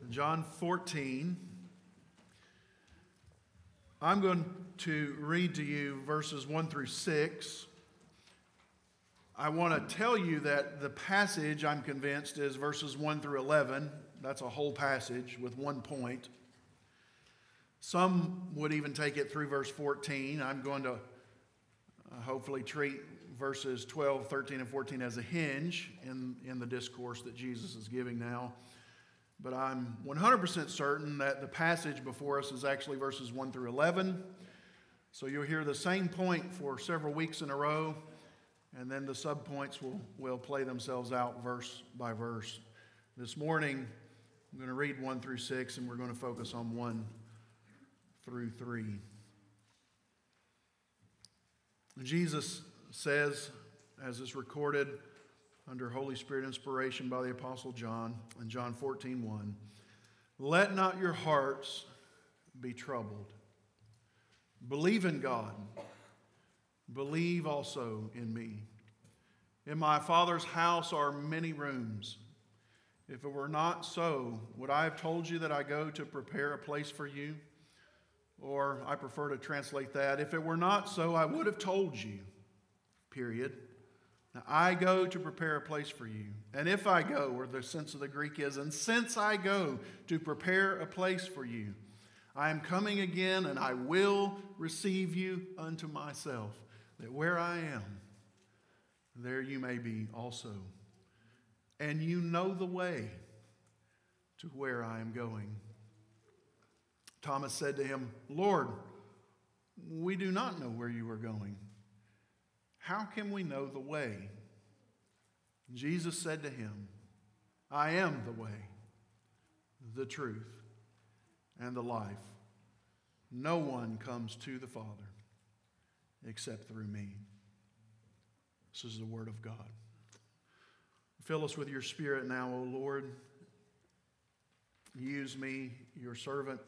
John 14. I'm going to read to you verses 1 through 6. I want to tell you that the passage, I'm convinced, is verses 1 through 11. That's a whole passage with one point. Some would even take it through verse 14. I'm going to hopefully treat verses 12, 13, and 14 as a hinge in the discourse that Jesus is giving now. But I'm 100% certain that the passage before us is actually verses 1 through 11. So you'll hear the same point for several weeks in a row, and then the subpoints will play themselves out verse by verse. This morning, I'm going to read 1 through 6, and we're going to focus on 1 through 3. Jesus says, as is recorded under Holy Spirit inspiration by the Apostle John in John 14:1, "Let not your hearts be troubled. Believe in God. Believe also in me. In my Father's house are many rooms. If it were not so, would I have told you that I go to prepare a place for you? Or I prefer to translate that, if it were not so, I would have told you, period. Now, I go to prepare a place for you. And if I go," or the sense of the Greek is, "and since I go to prepare a place for you, I am coming again, and I will receive you unto myself, that where I am, there you may be also. And you know the way to where I am going." Thomas said to him, "Lord, we do not know where you are going. How can we know the way?" Jesus said to him, "I am the way, the truth, and the life. No one comes to the Father except through me." This is the word of God. Fill us with your Spirit now, O Lord. Use me, your servant,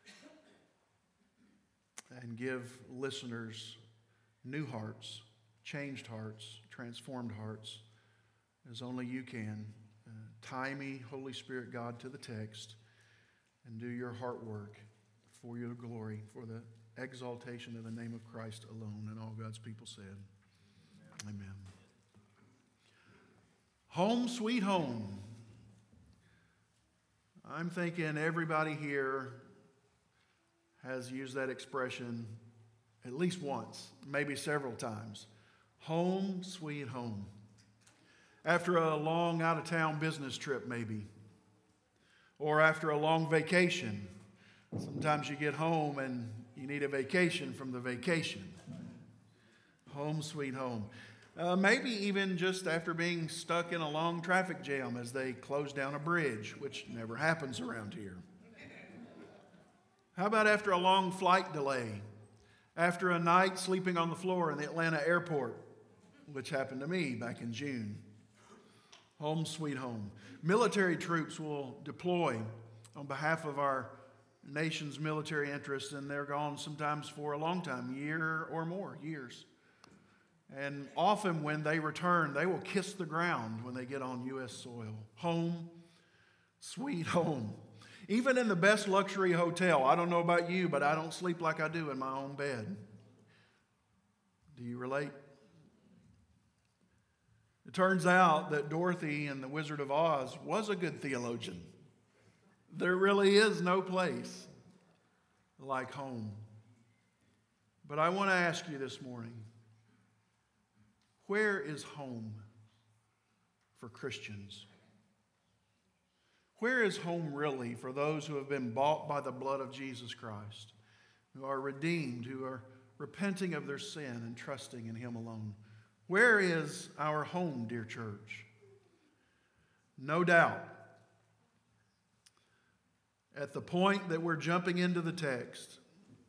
and give listeners new hearts, changed hearts, transformed hearts, as only you can. Tie me, Holy Spirit God, to the text and do your heart work for your glory, for the exaltation of the name of Christ alone. And all God's people said, Amen. Home sweet home. I'm thinking everybody here has used that expression at least once, maybe several times. Home sweet home. After a long out-of-town business trip, maybe. Or after a long vacation. Sometimes you get home and you need a vacation from the vacation. Home sweet home. Maybe even just after being stuck in a long traffic jam as they close down a bridge, which never happens around here. How about after a long flight delay? After a night sleeping on the floor in the Atlanta airport, which happened to me back in June. Home sweet home. Military troops will deploy on behalf of our nation's military interests, and they're gone sometimes for a long time, year or more, years. And often when they return, they will kiss the ground when they get on U.S. soil. Home, sweet home. Even in the best luxury hotel, I don't know about you, but I don't sleep like I do in my own bed. Do you relate? It turns out that Dorothy in The Wizard of Oz was a good theologian. There really is no place like home. But I want to ask you this morning, where is home for Christians? Where is home really for those who have been bought by the blood of Jesus Christ, who are redeemed, who are repenting of their sin and trusting in Him alone? Where is our home, dear church? No doubt, at the point that we're jumping into the text,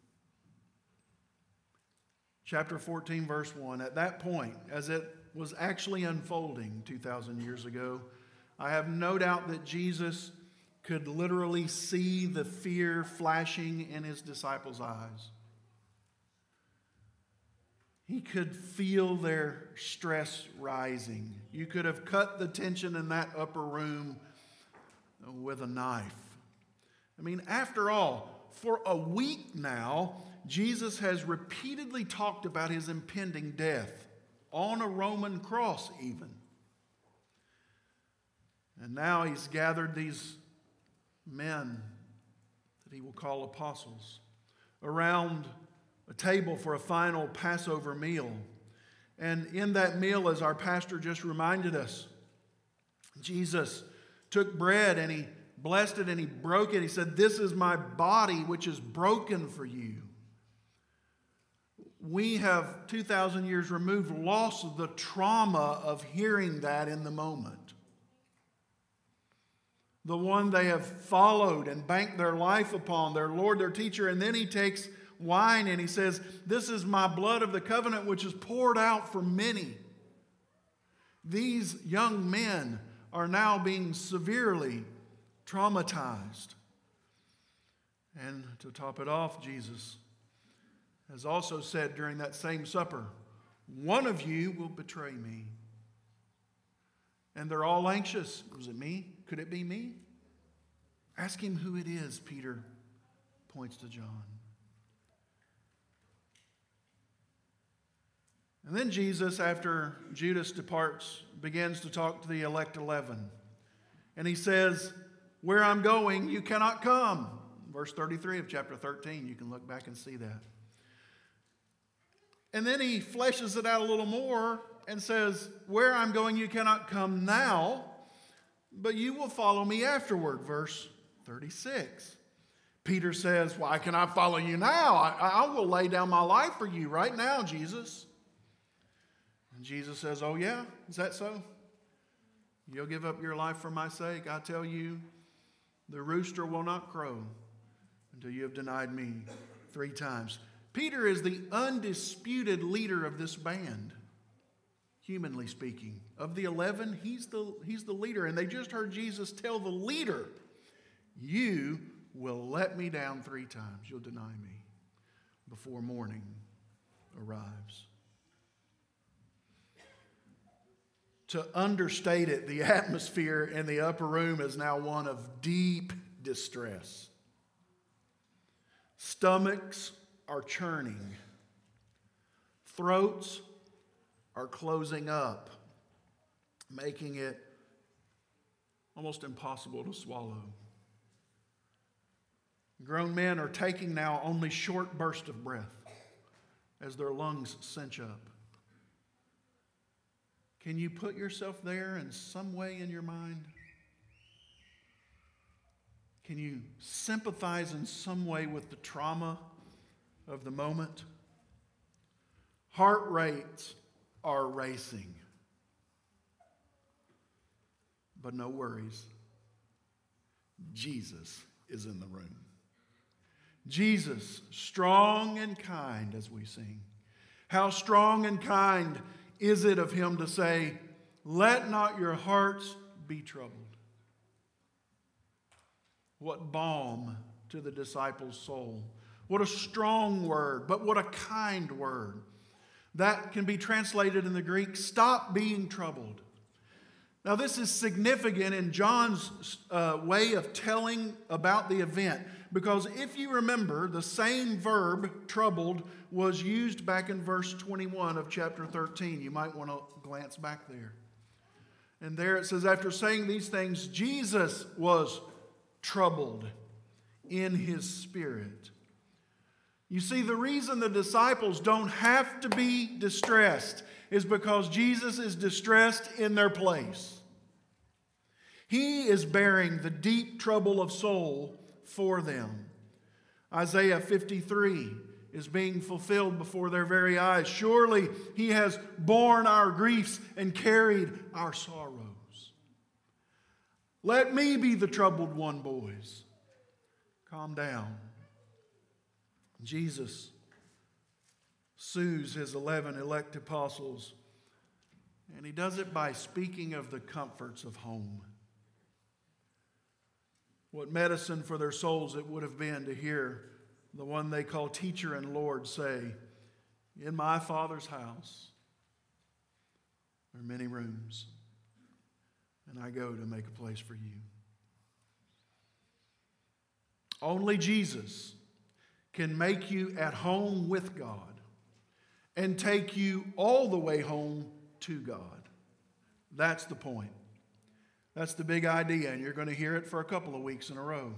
chapter 14, verse 1, at that point, as it was actually unfolding 2,000 years ago, I have no doubt that Jesus could literally see the fear flashing in His disciples' eyes. He could feel their stress rising. You could have cut the tension in that upper room with a knife. I mean, after all, for a week now, Jesus has repeatedly talked about his impending death, on a Roman cross even. And now he's gathered these men that he will call apostles around a table for a final Passover meal. And in that meal, as our pastor just reminded us, Jesus took bread and he blessed it and he broke it. He said, "This is my body which is broken for you." We have 2,000 years removed lost the trauma of hearing that in the moment. The one they have followed and banked their life upon, their Lord, their teacher. And then he takes wine and he says, "This is my blood of the covenant which is poured out for many." These young men are now being severely traumatized. And to top it off, Jesus has also said during that same supper, "One of you will betray me." And they're all anxious. Was it me? Could it be me? Ask him who it is, Peter points to John. And then Jesus, after Judas departs, begins to talk to the elect 11. And he says, "Where I'm going, you cannot come." Verse 33 of chapter 13, you can look back and see that. And then he fleshes it out a little more and says, "Where I'm going, you cannot come now, but you will follow me afterward." Verse 36. Peter says, "Why can I follow you now? I will lay down my life for you right now, Jesus." And Jesus says, "Oh yeah, is that so? You'll give up your life for my sake? I tell you, the rooster will not crow until you have denied me 3 times. Peter is the undisputed leader of this band, humanly speaking. Of the 11, he's the leader. And they just heard Jesus tell the leader, "You will let me down 3 times. You'll deny me before morning arrives." To understate it, the atmosphere in the upper room is now one of deep distress. Stomachs are churning. Throats are closing up, making it almost impossible to swallow. Grown men are taking now only short bursts of breath as their lungs cinch up. Can you put yourself there in some way in your mind? Can you sympathize in some way with the trauma of the moment? Heart rates are racing. But no worries. Jesus is in the room. Jesus, strong and kind, as we sing. How strong and kind is it of him to say, "Let not your hearts be troubled." What balm to the disciples' soul. What a strong word, but what a kind word. That can be translated in the Greek, "Stop being troubled." Now this is significant in John's way of telling about the event, because if you remember, the same verb, troubled, was used back in verse 21 of chapter 13. You might want to glance back there. And there it says, after saying these things, Jesus was troubled in his spirit. You see, the reason the disciples don't have to be distressed is because Jesus is distressed in their place. He is bearing the deep trouble of soul for them. Isaiah 53 is being fulfilled before their very eyes. Surely he has borne our griefs and carried our sorrows. Let me be the troubled one, boys. Calm down. Jesus soothes his 11 elect apostles, and he does it by speaking of the comforts of home. What medicine for their souls it would have been to hear the one they call teacher and Lord say, "In my Father's house there are many rooms, and I go to make a place for you." Only Jesus can make you at home with God and take you all the way home to God. That's the point. That's the big idea, and you're going to hear it for a couple of weeks in a row.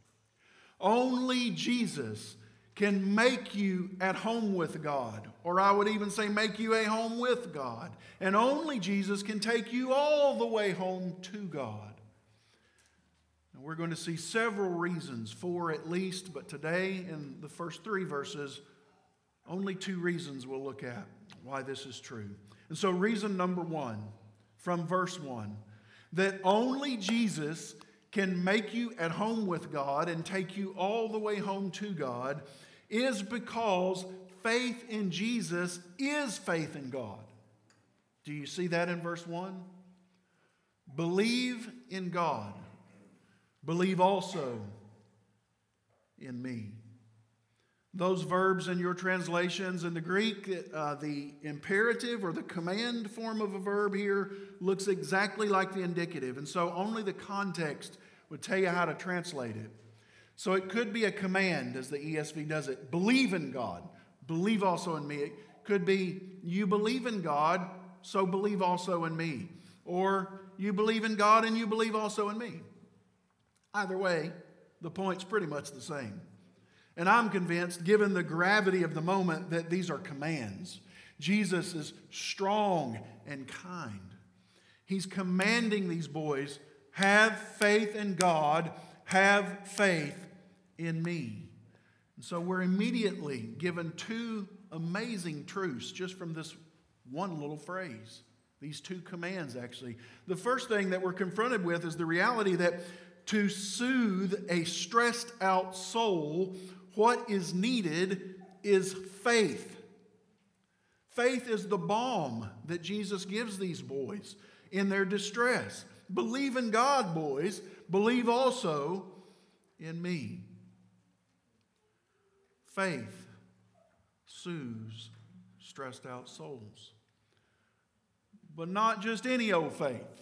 Only Jesus can make you at home with God, or I would even say make you a home with God. And only Jesus can take you all the way home to God. And we're going to see several reasons, 4 at least, but today in the first 3 verses, only 2 reasons we'll look at why this is true. And so reason number 1 from verse 1, that only Jesus can make you at home with God and take you all the way home to God, is because faith in Jesus is faith in God. Do you see that in verse 1? Believe in God. Believe also in me. Those verbs in your translations in the Greek, the imperative or the command form of a verb here looks exactly like the indicative. And so only the context would tell you how to translate it. So it could be a command, as the ESV does it. Believe in God. Believe also in me. It could be, you believe in God, so believe also in me. Or, you believe in God and you believe also in me. Either way, the point's pretty much the same. And I'm convinced, given the gravity of the moment, that these are commands. Jesus is strong and kind. He's commanding these boys, have faith in God, have faith in me. And so we're immediately given 2 amazing truths just from this one little phrase. These 2 commands, actually. The first thing that we're confronted with is the reality that to soothe a stressed out soul, what is needed is faith. Faith is the balm that Jesus gives these boys in their distress. Believe in God, boys. Believe also in me. Faith soothes stressed out souls. But not just any old faith.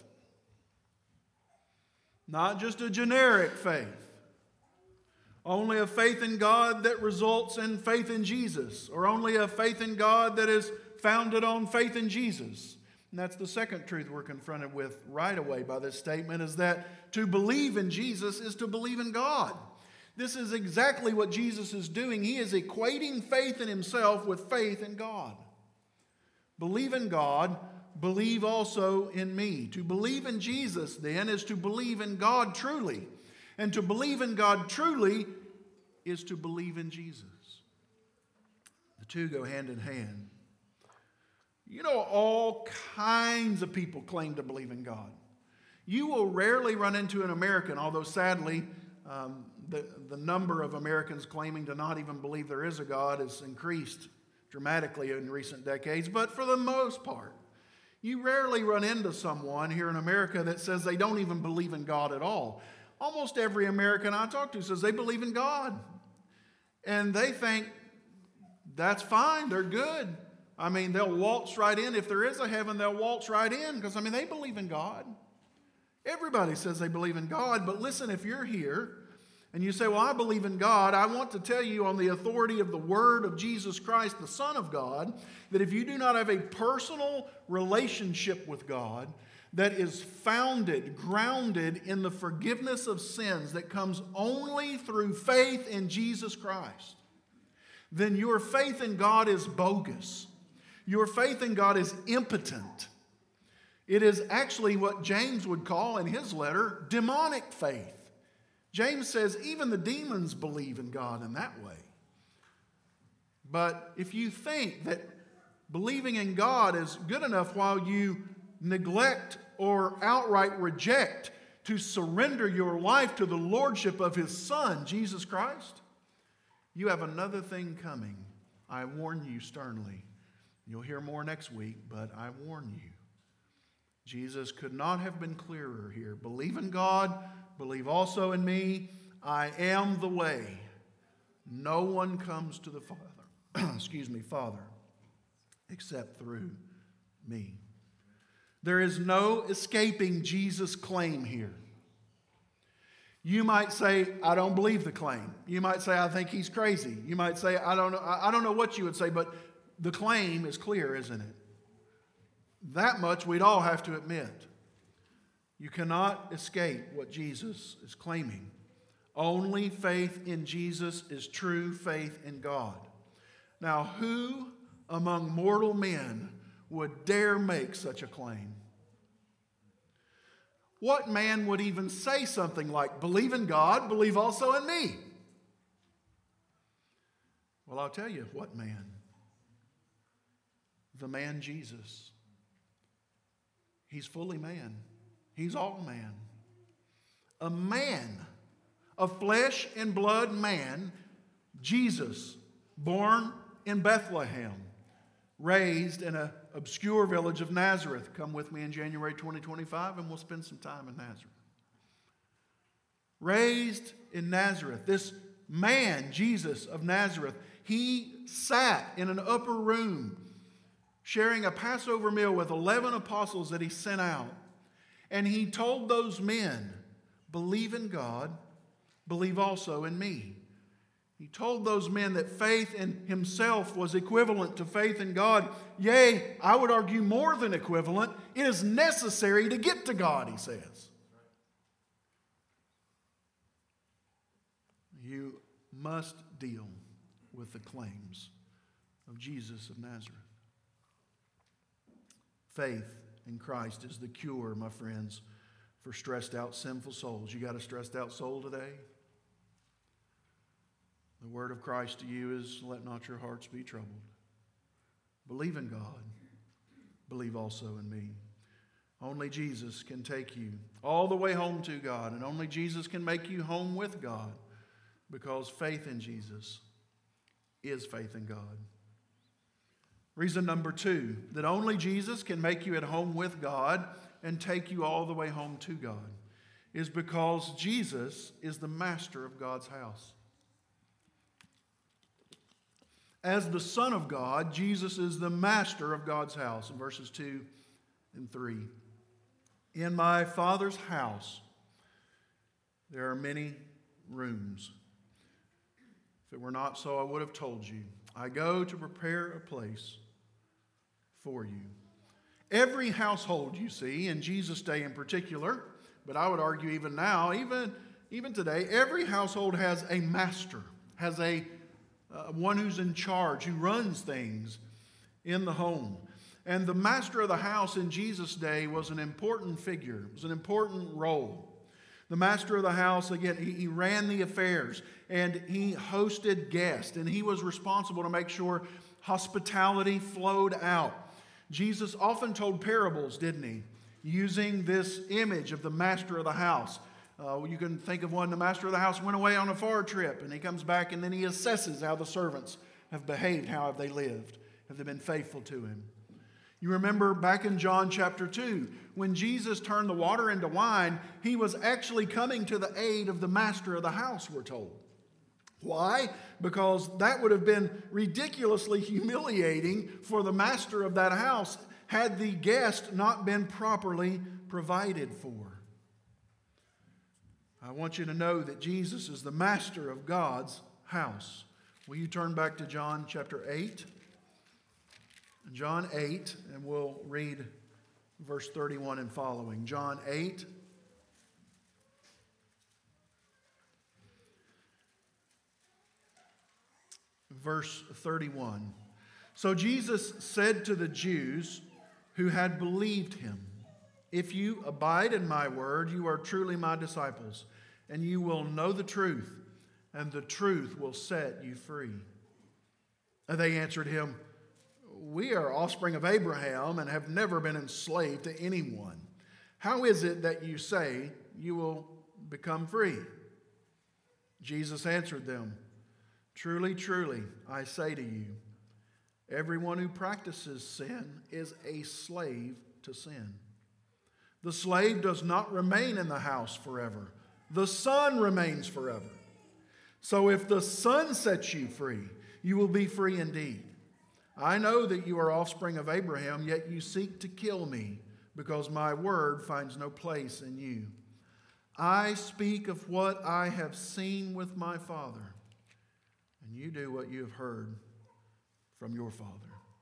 Not just a generic faith. Only a faith in God that results in faith in Jesus. Or only a faith in God that is founded on faith in Jesus. And that's the second truth we're confronted with right away by this statement, is that to believe in Jesus is to believe in God. This is exactly what Jesus is doing. He is equating faith in himself with faith in God. Believe in God, believe also in me. To believe in Jesus, then, is to believe in God truly. And to believe in God truly is to believe in Jesus. The 2 go hand in hand. You know, all kinds of people claim to believe in God. You will rarely run into an American, although sadly, the number of Americans claiming to not even believe there is a God has increased dramatically in recent decades. But for the most part, you rarely run into someone here in America that says they don't even believe in God at all. Almost every American I talk to says they believe in God. And they think that's fine, they're good. I mean, they'll waltz right in. If there is a heaven, they'll waltz right in because, they believe in God. Everybody says they believe in God, but listen, if you're here and you say, well, I believe in God, I want to tell you on the authority of the Word of Jesus Christ, the Son of God, that if you do not have a personal relationship with God that is founded, grounded in the forgiveness of sins that comes only through faith in Jesus Christ, then your faith in God is bogus. Your faith in God is impotent. It is actually what James would call in his letter demonic faith. James says even the demons believe in God in that way. But if you think that believing in God is good enough while you neglect or outright reject to surrender your life to the lordship of his Son, Jesus Christ, you have another thing coming. I warn you sternly. You'll hear more next week, but I warn you. Jesus could not have been clearer here. Believe in God, believe also in me. I am the way. No one comes to the Father, Father, except through me. There is no escaping Jesus' claim here. You might say, I don't believe the claim. You might say, I think he's crazy. You might say, I don't know what you would say, but the claim is clear, isn't it? That much we'd all have to admit. You cannot escape what Jesus is claiming. Only faith in Jesus is true faith in God. Now, who among mortal men would dare make such a claim? What man would even say something like, believe in God, believe also in me? Well, I'll tell you what man. The man Jesus. He's fully man. He's all man. A man, a flesh and blood man, Jesus, born in Bethlehem, raised in an obscure village of Nazareth. Come with me in January 2025 and we'll spend some time in Nazareth. Raised in Nazareth, this man, Jesus of Nazareth, he sat in an upper room sharing a Passover meal with 11 apostles that he sent out. And he told those men, believe in God, believe also in me. He told those men that faith in himself was equivalent to faith in God. Yea, I would argue more than equivalent. It is necessary to get to God, he says. You must deal with the claims of Jesus of Nazareth. Faith in Christ is the cure, my friends, for stressed out sinful souls. You got a stressed out soul today? The word of Christ to you is, let not your hearts be troubled. Believe in God. Believe also in me. Only Jesus can take you all the way home to God, and only Jesus can make you home with God, because faith in Jesus is faith in God. Reason number 2, that only Jesus can make you at home with God and take you all the way home to God, is because Jesus is the master of God's house. As the Son of God, Jesus is the master of God's house. In verses 2 and 3. In my Father's house, there are many rooms. If it were not so, I would have told you. I go to prepare a place for you. Every household, you see, in Jesus' day in particular, but I would argue even now, even today, every household has a master, has a one who's in charge, who runs things in the home. And the master of the house in Jesus' day was an important figure. It was an important role. The master of the house, again, he ran the affairs and he hosted guests, and he was responsible to make sure hospitality flowed out. Jesus often told parables, didn't he? Using this image of the master of the house. You can think of one, the master of the house went away on a far trip, and he comes back and then he assesses how the servants have behaved, how have they lived, have they been faithful to him. You remember back in John chapter 2, when Jesus turned the water into wine, he was actually coming to the aid of the master of the house, we're told. Why? Because that would have been ridiculously humiliating for the master of that house had the guest not been properly provided for. I want you to know that Jesus is the master of God's house. Will you turn back to John chapter 8? John 8, and we'll read verse 31 and following. John 8. Verse 31. So Jesus said to the Jews who had believed him, if you abide in my word, you are truly my disciples, and you will know the truth, and the truth will set you free. And they answered him, we are offspring of Abraham and have never been enslaved to anyone. How is it that you say you will become free? Jesus answered them, truly, truly, I say to you, everyone who practices sin is a slave to sin. The slave does not remain in the house forever. The Son remains forever. So if the Son sets you free, you will be free indeed. I know that you are offspring of Abraham, yet you seek to kill me, because my word finds no place in you. I speak of what I have seen with my Father, and you do what you have heard from your Father.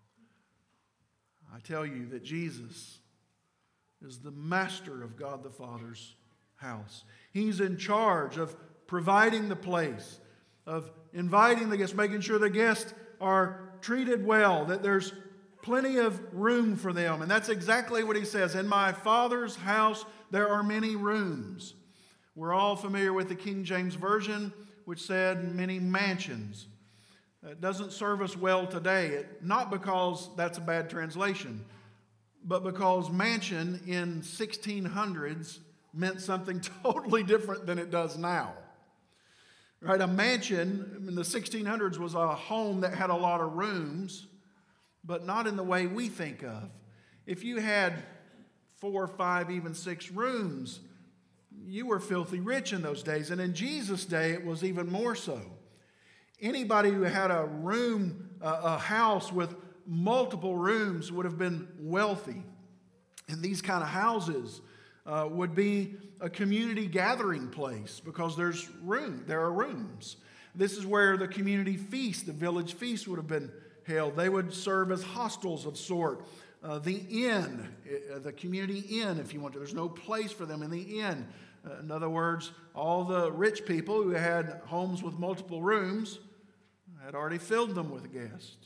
I tell you that Jesus is the master of God the Father's house. He's in charge of providing the place, of inviting the guests, making sure the guests are treated well, that there's plenty of room for them. And that's exactly what he says. In my Father's house there are many rooms. We're all familiar with the King James Version, which said many mansions. It doesn't serve us well today, not because that's a bad translation, but because mansion in 1600s meant something totally different than it does now. Right? A mansion in the 1600s was a home that had a lot of rooms, but not in the way we think of. If you had 4, 5, even 6 rooms, you were filthy rich in those days. And in Jesus' day, it was even more so. Anybody who had a room, a house with multiple rooms would have been wealthy. And these kind of houses would be a community gathering place because there are rooms. This is where the community feast, the village feast would have been held. They would serve as hostels of sort. The inn, the community inn, if you want to. There's no place for them in the inn. In other words, all the rich people who had homes with multiple rooms had already filled them with guests.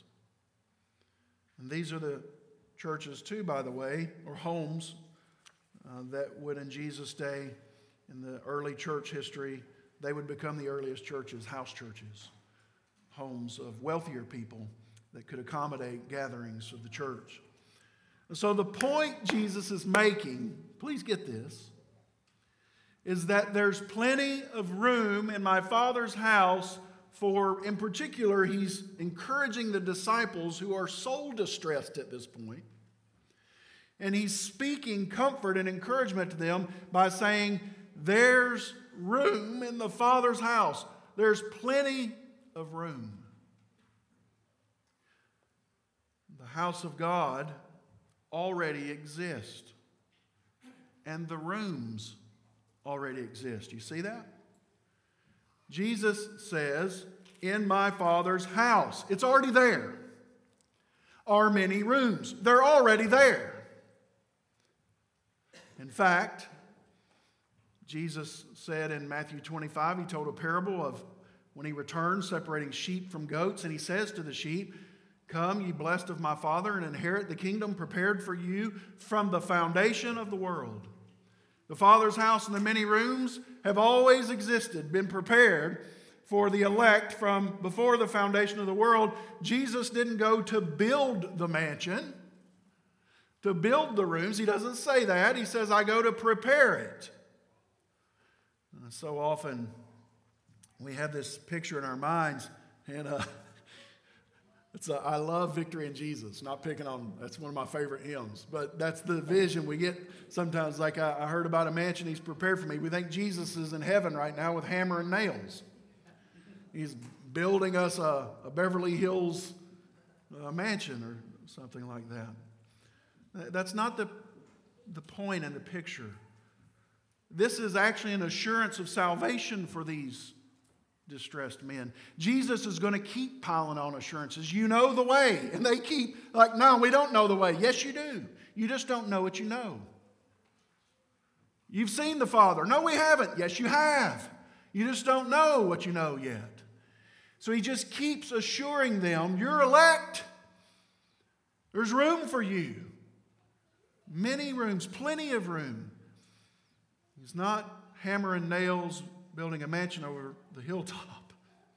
And these are the churches too, by the way, or homes that would in Jesus' day, in the early church history, they would become the earliest churches, house churches, homes of wealthier people that could accommodate gatherings of the church. And so the point Jesus is making, please get this, is that there's plenty of room in my Father's house for, in particular, he's encouraging the disciples who are soul distressed at this point. And he's speaking comfort and encouragement to them by saying, there's room in the Father's house. There's plenty of room. The house of God already exists. And the rooms already exist. You see that? Jesus says, in my Father's house. It's already there. Are many rooms. They're already there. In fact, Jesus said in Matthew 25, he told a parable of when he returned, separating sheep from goats, and he says to the sheep, come, ye blessed of my Father, and inherit the kingdom prepared for you from the foundation of the world. The Father's house and the many rooms have always existed, been prepared for the elect from before the foundation of the world. Jesus didn't go to build the mansion, to build the rooms. He doesn't say that. He says, I go to prepare it. And so often we have this picture in our minds, and I love Victory in Jesus. Not picking on, that's one of my favorite hymns. But that's the vision we get sometimes. Like I heard about a mansion he's prepared for me. We think Jesus is in heaven right now with hammer and nails. He's building us a Beverly Hills mansion or something like that. That's not the point in the picture. This is actually an assurance of salvation for these distressed men. Jesus is going to keep piling on assurances. You know the way. And they keep like, no, we don't know the way. Yes, you do. You just don't know what you know. You've seen the Father. No, we haven't. Yes, you have. You just don't know what you know yet. So he just keeps assuring them, you're elect. There's room for you. Many rooms, plenty of room. He's not hammer and nails building a mansion over the hilltop.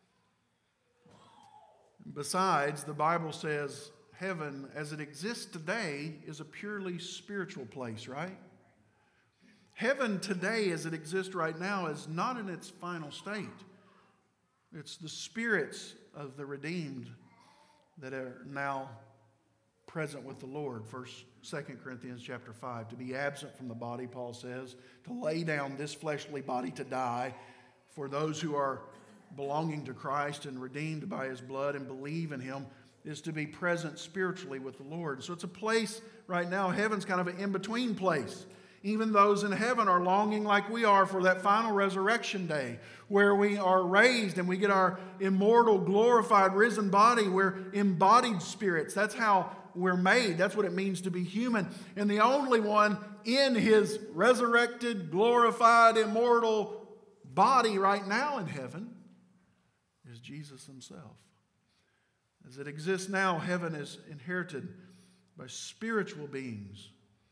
Besides, the Bible says heaven as it exists today is a purely spiritual place, right? Heaven today as it exists right now is not in its final state. It's the spirits of the redeemed that are now present with the Lord. 2 Corinthians chapter 5. To be absent from the body, Paul says, to lay down this fleshly body to die for those who are belonging to Christ and redeemed by his blood and believe in him is to be present spiritually with the Lord. So it's a place right now, heaven's kind of an in-between place. even those in heaven are longing like we are for that final resurrection day where we are raised and we get our immortal, glorified, risen body. We're embodied spirits. That's how we're made. That's what it means to be human. And the only one in his resurrected, glorified, immortal body right now in heaven is Jesus himself. As it exists now, heaven is inherited by spiritual beings.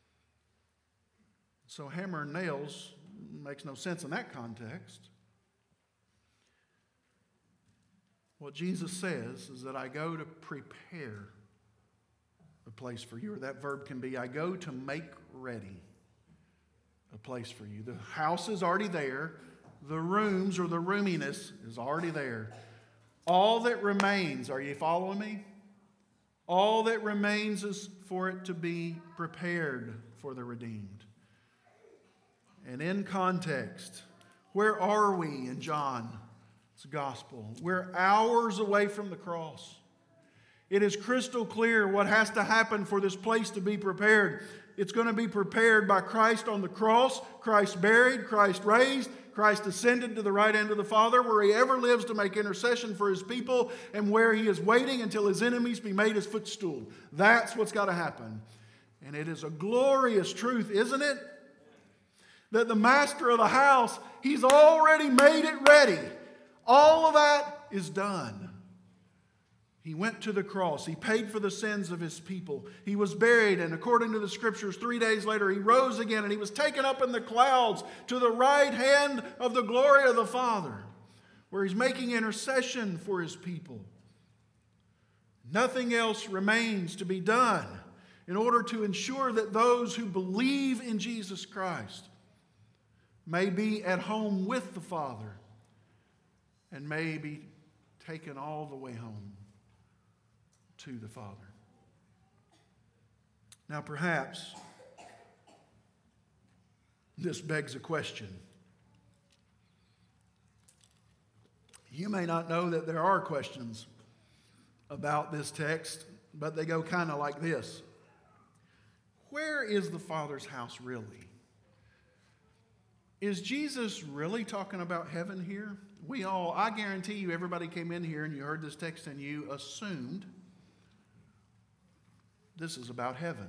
So hammer and nails makes no sense in that context. What Jesus says is that I go to prepare a place for you. Or that verb can be, I go to make ready a place for you. The house is already there. The rooms or the roominess is already there. All that remains, are you following me? All that remains is for it to be prepared for the redeemed. And in context, where are we in John's gospel? We're hours away from the cross. It is crystal clear what has to happen for this place to be prepared. It's going to be prepared by Christ on the cross, Christ buried, Christ raised, Christ ascended to the right hand of the Father, where he ever lives to make intercession for his people, and where he is waiting until his enemies be made his footstool. That's what's got to happen. And it is a glorious truth, isn't it? That the master of the house, he's already made it ready. All of that is done. He went to the cross. He paid for the sins of his people. He was buried, and according to the scriptures, 3 days later he rose again, and he was taken up in the clouds to the right hand of the glory of the Father, where he's making intercession for his people. Nothing else remains to be done in order to ensure that those who believe in Jesus Christ may be at home with the Father and may be taken all the way home to the Father. Now, perhaps this begs a question. You may not know that there are questions about this text, but they go kind of like this. Where is the Father's house really? Is Jesus really talking about heaven here? I guarantee you, everybody came in here and you heard this text and you assumed this is about heaven.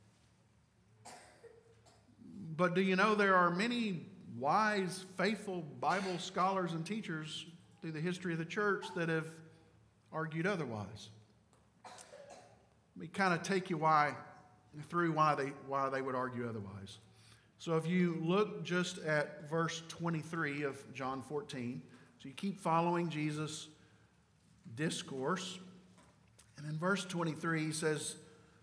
But do you know there are many wise, faithful Bible scholars and teachers through the history of the church that have argued otherwise? Let me kind of take you through why they would argue otherwise. So if you look just at verse 23 of John 14, so you keep following Jesus' discourse. And in verse 23 he says,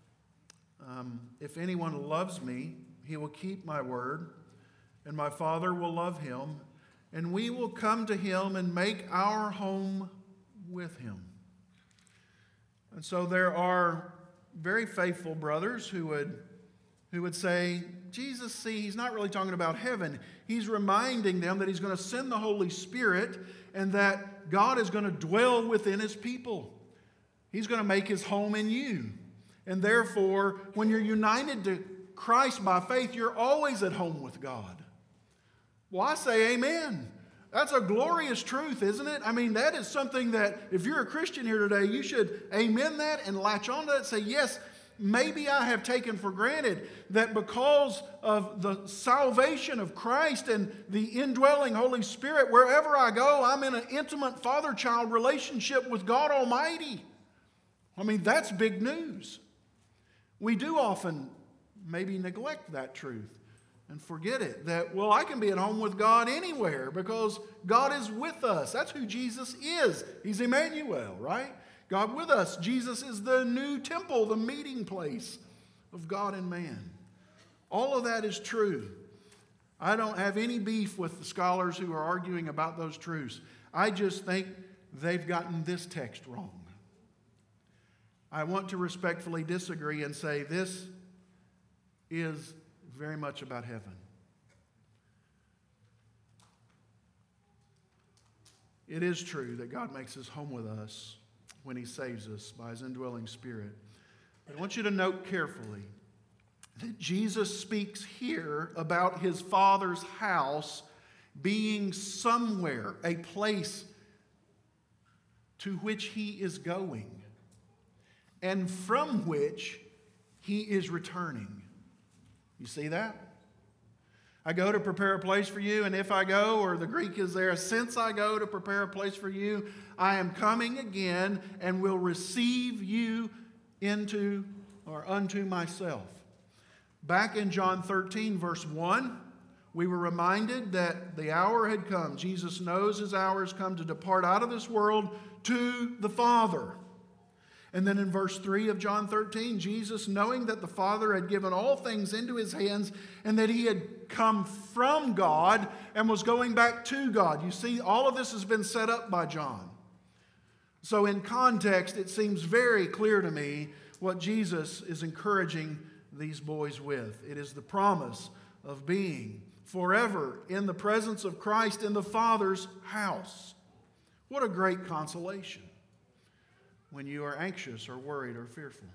if anyone loves me, he will keep my word, and my Father will love him, and we will come to him and make our home with him. And so there are very faithful brothers who would say, Jesus, see, he's not really talking about heaven. He's reminding them that he's going to send the Holy Spirit and that God is going to dwell within his people. He's going to make his home in you. And therefore, when you're united to Christ by faith, you're always at home with God. Well, I say amen. That's a glorious truth, isn't it? I mean, that is something that if you're a Christian here today, you should amen that and latch on to that and say, yes, maybe I have taken for granted that because of the salvation of Christ and the indwelling Holy Spirit, wherever I go, I'm in an intimate father-child relationship with God Almighty. I mean, that's big news. We do often maybe neglect that truth and forget it, that, well, I can be at home with God anywhere because God is with us. That's who Jesus is. He's Emmanuel, right? God with us. Jesus is the new temple, the meeting place of God and man. All of that is true. I don't have any beef with the scholars who are arguing about those truths. I just think they've gotten this text wrong. I want to respectfully disagree and say this is very much about heaven. It is true that God makes his home with us when he saves us by his indwelling Spirit. But I want you to note carefully that Jesus speaks here about his Father's house being somewhere, a place to which he is going, and from which he is returning. You see that? I go to prepare a place for you, and if I go, or the Greek is there, since I go to prepare a place for you, I am coming again and will receive you into or unto myself. Back in John 13, verse 1, we were reminded that the hour had come. Jesus knows his hour has come to depart out of this world to the Father. And then in verse 3 of John 13, Jesus, knowing that the Father had given all things into his hands and that he had come from God and was going back to God. You see, all of this has been set up by John. So in context, it seems very clear to me what Jesus is encouraging these boys with. It is the promise of being forever in the presence of Christ in the Father's house. What a great consolation when you are anxious or worried or fearful.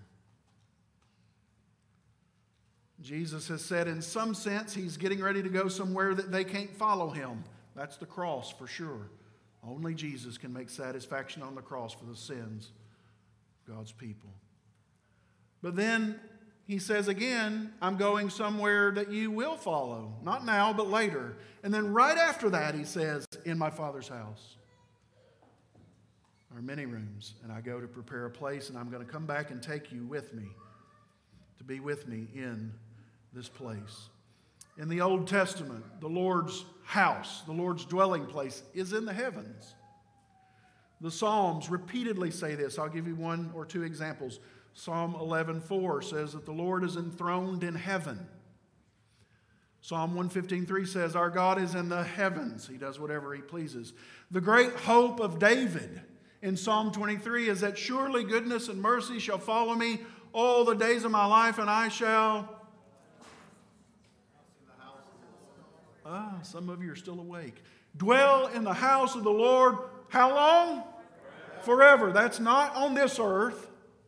Jesus has said in some sense he's getting ready to go somewhere that they can't follow him. That's the cross for sure. Only Jesus can make satisfaction on the cross for the sins of God's people. But then he says again, I'm going somewhere that you will follow. Not now, but later. And then right after that he says, in my Father's house are many rooms, and I go to prepare a place, and I'm going to come back and take you with me, to be with me in this place. In the Old Testament, the Lord's house, the Lord's dwelling place, is in the heavens. The Psalms repeatedly say this. I'll give you one or two examples. Psalm 11:4 says that the Lord is enthroned in heaven. Psalm 115:3 says, our God is in the heavens. He does whatever he pleases. The great hope of David in Psalm 23 is that surely goodness and mercy shall follow me all the days of my life, and I shall... some of you are still awake. Dwell in the house of the Lord. How long? Forever. That's not on this earth.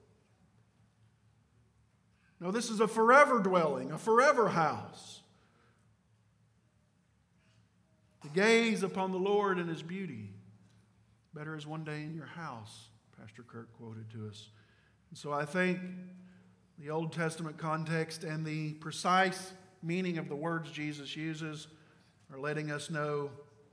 No, this is a forever dwelling, a forever house. To gaze upon the Lord and his beauty. Better is one day in your house, Pastor Kirk quoted to us. And so I think the Old Testament context and the precise meaning of the words Jesus uses are letting us know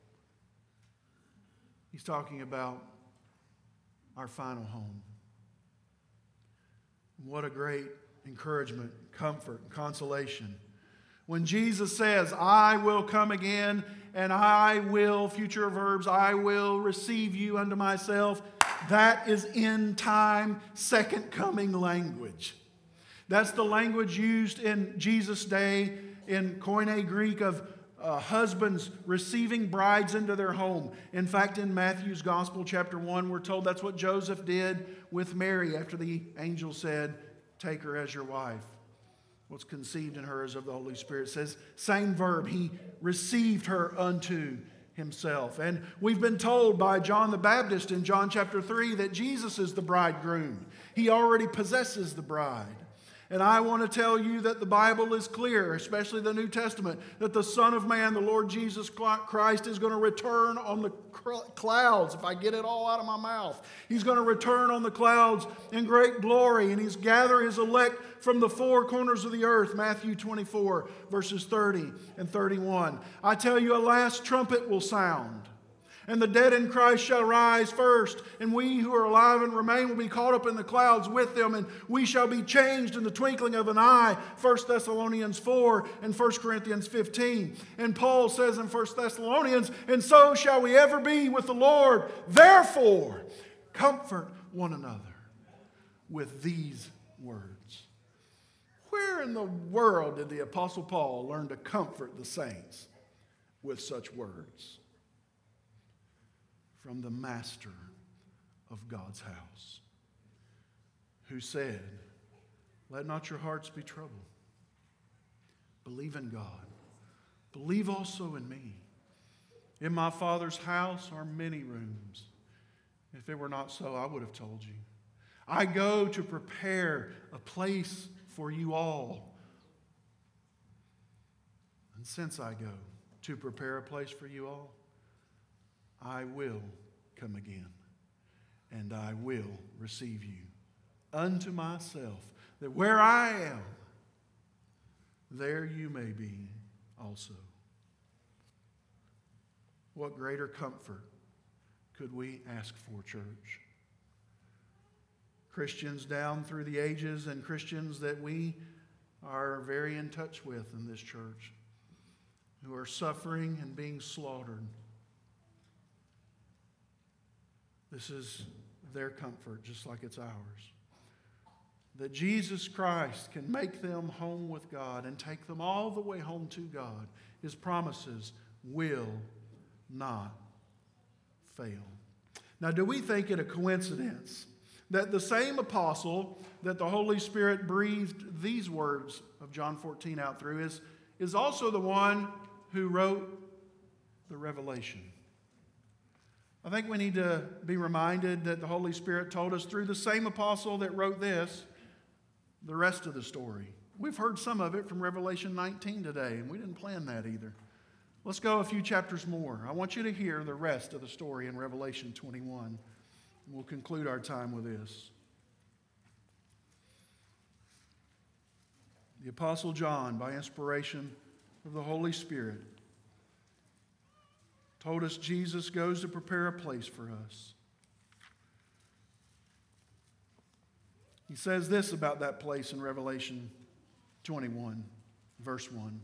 he's talking about our final home. What a great encouragement, comfort, consolation. When Jesus says, I will come again and I will, future verbs, I will receive you unto myself, that is end time, second coming language. That's the language used in Jesus' day in Koine Greek of husbands receiving brides into their home. In fact, in Matthew's Gospel, chapter 1, we're told that's what Joseph did with Mary after the angel said, take her as your wife. What's conceived in her is of the Holy Spirit. It says, same verb, he received her unto himself. And we've been told by John the Baptist in John chapter 3 that Jesus is the bridegroom. He already possesses the bride. And I want to tell you that the Bible is clear, especially the New Testament, that the Son of Man, the Lord Jesus Christ, is going to return on the clouds, if I get it all out of my mouth. He's going to return on the clouds in great glory, and he's gather his elect from the four corners of the earth, Matthew 24, verses 30 and 31. I tell you, a last trumpet will sound. And the dead in Christ shall rise first, and we who are alive and remain will be caught up in the clouds with them, and we shall be changed in the twinkling of an eye, 1 Thessalonians 4 and 1 Corinthians 15. And Paul says in 1 Thessalonians, and so shall we ever be with the Lord. Therefore, comfort one another with these words. Where in the world did the Apostle Paul learn to comfort the saints with such words? From the master of God's house, who said, let not your hearts be troubled. Believe in God. Believe also in me. In my Father's house are many rooms. If it were not so, I would have told you. I go to prepare a place for you all. And since I go to prepare a place for you all, I will come again, and I will receive you unto myself, that where I am, there you may be also. What greater comfort could we ask for, church? Christians down through the ages and Christians that we are very in touch with in this church who are suffering and being slaughtered. This is their comfort, just like it's ours. That Jesus Christ can make them home with God and take them all the way home to God. His promises will not fail. Now, do we think it a coincidence that the same apostle that the Holy Spirit breathed these words of John 14 out through is also the one who wrote the Revelation? I think we need to be reminded that the Holy Spirit told us through the same apostle that wrote this, the rest of the story. We've heard some of it from Revelation 19 today, and we didn't plan that either. Let's go a few chapters more. I want you to hear the rest of the story in Revelation 21. And we'll conclude our time with this. The Apostle John, by inspiration of the Holy Spirit, told us Jesus goes to prepare a place for us. He says this about that place in Revelation 21, verse 1.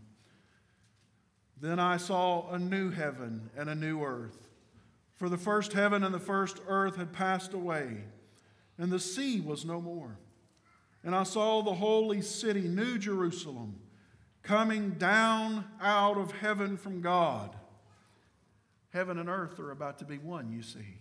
Then I saw a new heaven and a new earth. For the first heaven and the first earth had passed away, and the sea was no more. And I saw the holy city, New Jerusalem, coming down out of heaven from God. Heaven and earth are about to be one, you see.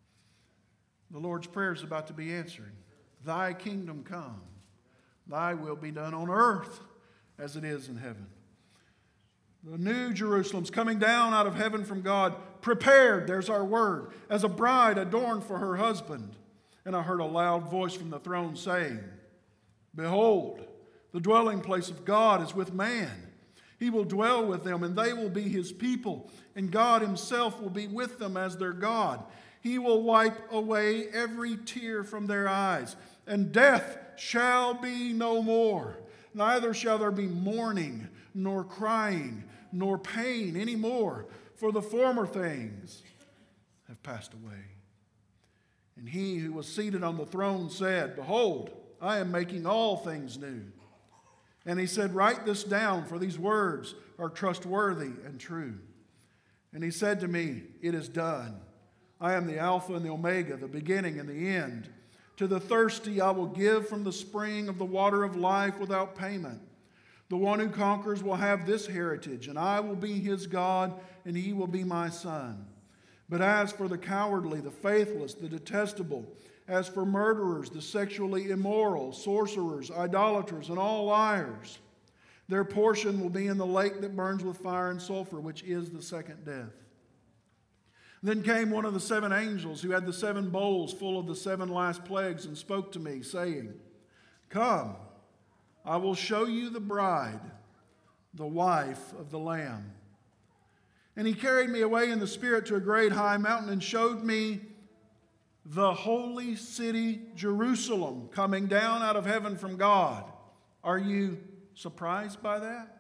The Lord's Prayer is about to be answered. Thy kingdom come, thy will be done on earth as it is in heaven. The New Jerusalem's coming down out of heaven from God, prepared, there's our word, as a bride adorned for her husband. And I heard a loud voice from the throne saying, Behold, the dwelling place of God is with man. He will dwell with them, and they will be his people, and God himself will be with them as their God. He will wipe away every tear from their eyes, and death shall be no more. Neither shall there be mourning, nor crying, nor pain any more, for the former things have passed away. And he who was seated on the throne said, Behold, I am making all things new. And he said, Write this down, for these words are trustworthy and true. And he said to me, It is done. I am the Alpha and the Omega, the beginning and the end. To the thirsty I will give from the spring of the water of life without payment. The one who conquers will have this heritage, and I will be his God, and he will be my son. But as for the cowardly, the faithless, the detestable, as for murderers, the sexually immoral, sorcerers, idolaters, and all liars, their portion will be in the lake that burns with fire and sulfur, which is the second death. Then came one of the seven angels who had the seven bowls full of the seven last plagues and spoke to me, saying, Come, I will show you the bride, the wife of the Lamb. And he carried me away in the Spirit to a great high mountain and showed me the holy city Jerusalem coming down out of heaven from God. Are you surprised by that?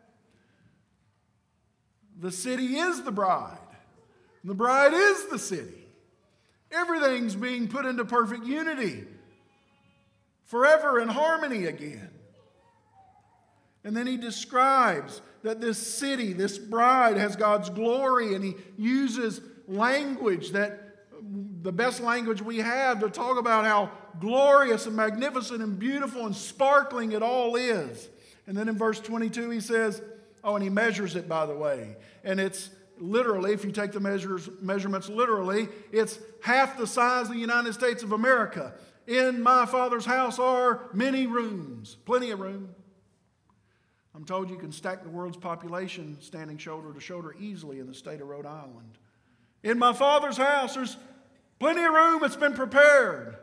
The city is the bride. The bride is the city. Everything's being put into perfect unity, forever in harmony again. And then he describes that this city, this bride, has God's glory, and he uses language that the best language we have to talk about how glorious and magnificent and beautiful and sparkling it all is. And then in verse 22 he says, and he measures it, by the way. And it's literally, if you take the measurements literally, it's half the size of the United States of America. In my Father's house are many rooms, plenty of room. I'm told you can stack the world's population standing shoulder to shoulder easily in the state of Rhode Island. In my Father's house, there's plenty of room. It's been prepared.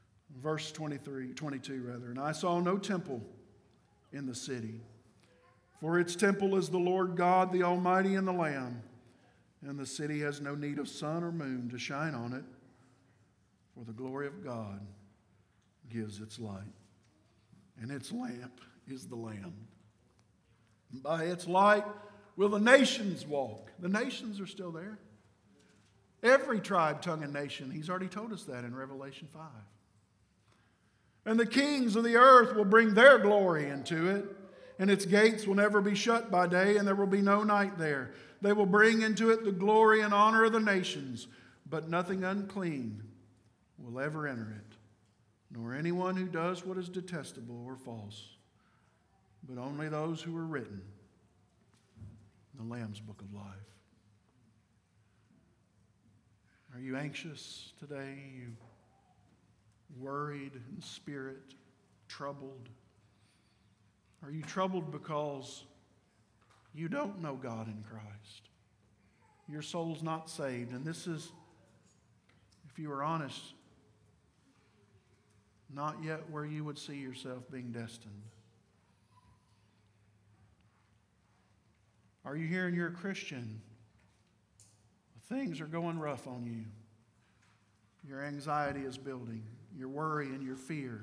Verse 22, and I saw no temple in the city, For its temple is the Lord God, the Almighty, and the Lamb. And the city has no need of sun or moon to shine on it, for the glory of God gives its light. And its lamp is the Lamb. And by its light will the nations walk. The nations are still there. Every tribe, tongue, and nation. He's already told us that in Revelation 5. And the kings of the earth will bring their glory into it, and its gates will never be shut by day, and there will be no night there. They will bring into it the glory and honor of the nations, but nothing unclean will ever enter it, nor anyone who does what is detestable or false, but only those who are written in the Lamb's Book of Life. Are you anxious today? Are you worried in spirit, troubled? Are you troubled because you don't know God in Christ? Your soul's not saved. And this is, if you are honest, not yet where you would see yourself being destined. Are you hearing you're a Christian? Things are going rough on you. Your anxiety is building. Your worry and your fear.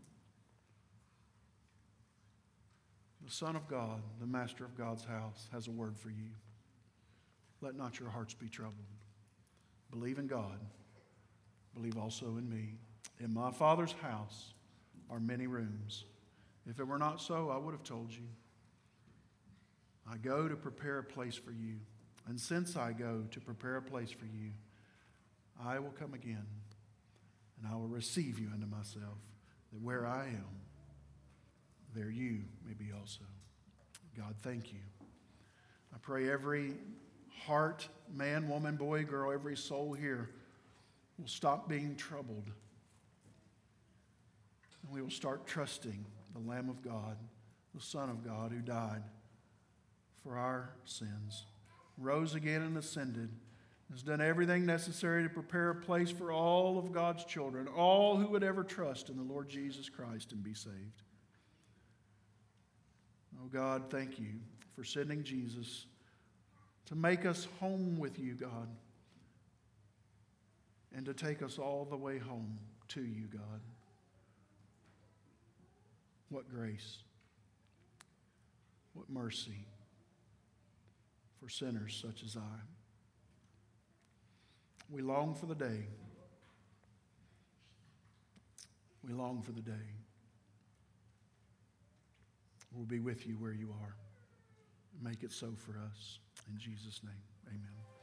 The Son of God, the Master of God's house, has a word for you. Let not your hearts be troubled. Believe in God. Believe also in me. In my Father's house are many rooms. If it were not so, I would have told you. I go to prepare a place for you. And since I go to prepare a place for you, I will come again, and I will receive you unto myself, that where I am, there you may be also. God, thank you. I pray every heart, man, woman, boy, girl, every soul here will stop being troubled. And we will start trusting the Lamb of God, the Son of God, who died for our sins, rose again and ascended, has done everything necessary to prepare a place for all of God's children, all who would ever trust in the Lord Jesus Christ and be saved. Oh God, thank you for sending Jesus to make us home with you, God, and to take us all the way home to you, God. What grace, what mercy for sinners such as I. We long for the day. We long for the day. We'll be with you where you are. Make it so for us. In Jesus' name, amen.